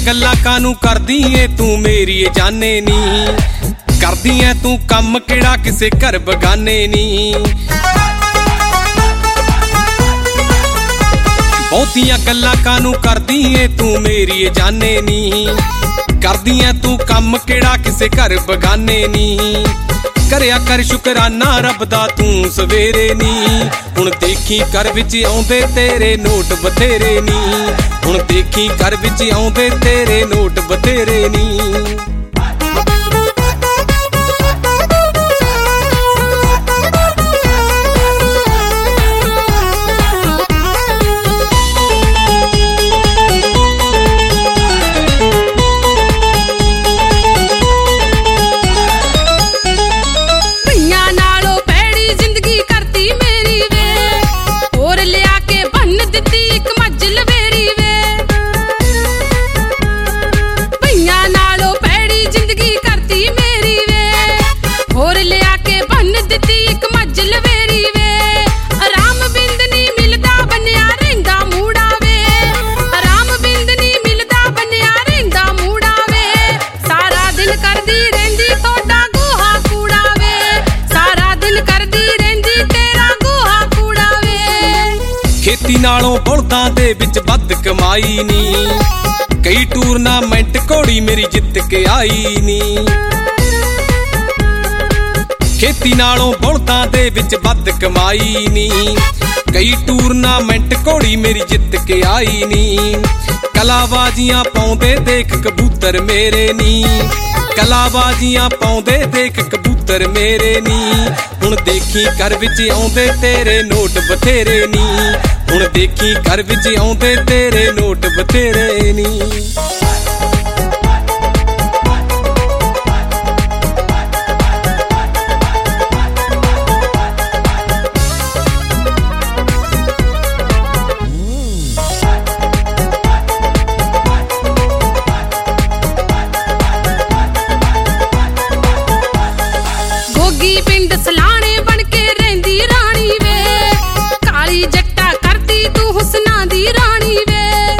गल्लां कानू करदी ए तू मेरी जाने नी, करदी ऐ तू कम केड़ा किसे घर बगाने नी। बहुतियां गल्लां कानू करदी ए तू मेरी जाने नी, करदी ऐ तू कम केड़ा किसे घर बगाने नी। करया कर शुकराना रब दा तू सवेरे नी, हुण देखी घर विच आउंदे तेरे नोट बथेरे नी, हुण देखी घर विच आउंदे तेरे नोट बथेरे नी। खेती नालों बलदां दे विच वध कमाई नी, कई टूरनामेंट घोड़ी मेरी जित के आई नी। खेती नालों बलदां दे विच वध कमाई नी, कई टूरनामेंट घोड़ी मेरी जित के आई नी। कलाबाजियां पाउंदे देख कबूतर मेरे नी, कलाबाजियां पाउंदे देख कबूतर मेरे नी। हुण देखी घर विच आउंदे तेरे नोट बथेरे नी, हुण देखी घर विच आउंदे तेरे नोट बथेरे नी। पिंड सलाने बन के रहिंदी रानी वे, काली जट्टा करदी तू हुस्ना दी रानी वे।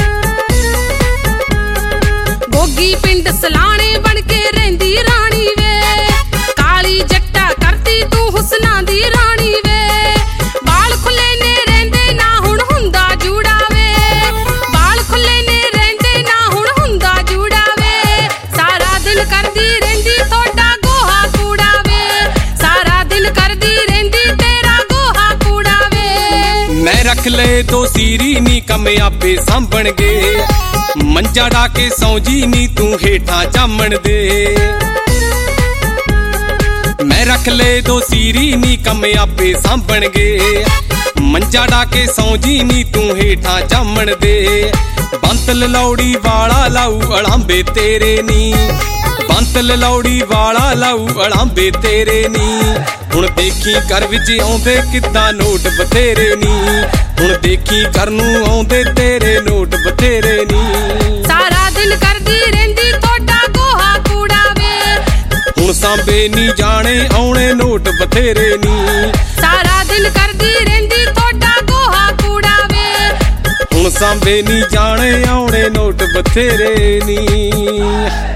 गोगी पिंड सलाने बन के रहिंदी रानी वे, काली जट्टा करदी तू हुस्ना दी रानी वे। बाल खुले ने रहिंदे ना हुण हुंदा जूड़ा वे, बाल खुले ने रहिंदे ना हुण हुंदा जूड़ा वे। सारा दिन करदी रहिंदी तोड़ा गोहा कूड़ा वे, सारा दिन करदी रहिंदी तेरा गोहा कूड़ा वे। मैं रख ले दो सीरी नी कम आपे सांभण गे, मंजा डा के सौजी नी तू हेठां जामण दे। मैं रख ले दो सीरी नी कम आपे सांभण गे, मंजा डा के सौजी नी तू हेठां जामण दे। ਬੰਤ ਲਲੌੜੀ ਵਾਲਾ ਲਾਊ ਅਲਾਂਬੇ ਤੇਰੇ ਨੀ, ਬੰਤ ਲਲੌੜੀ ਵਾਲਾ ਲਾਊ ਅਲਾਂਬੇ ਤੇਰੇ ਨੀ। ਹੁਣ ਦੇਖੀ ਘਰ ਵਿੱਚ ਆਉਂਦੇ ਕਿੱਦਾਂ ਨੋਟ ਬਥੇਰੇ ਨੀ, ਹੁਣ ਦੇਖੀ ਘਰ ਨੂੰ ਆਉਂਦੇ ਤੇਰੇ ਨੋਟ ਬਥੇਰੇ ਨੀ। ਸਾਰਾ ਦਿਨ ਕਰਦੀ ਰਹਿੰਦੀ ਤੁਹਾਡਾ ਗੋਹਾ ਕੂੜਾ ਵੇ, ਹੁਣ ਸਾਂਭੇ ਨੀ ਜਾਣੇ ਆਉਣੇ ਨੋਟ ਬਥੇਰੇ ਨੀ। ਸਾਰਾ ਦਿਨ ਕਰਦੀ ਰਹਿੰਦੀ ਤੁਹਾਡਾ ਗੋਹਾ ਕੂੜਾ ਵੇ, ਹੁਣ ਸਾਂਭੇ ਨੀ ਜਾਣੇ ਆਉਣੇ ਨੋਟ ਬਥੇਰੇ ਨੀ।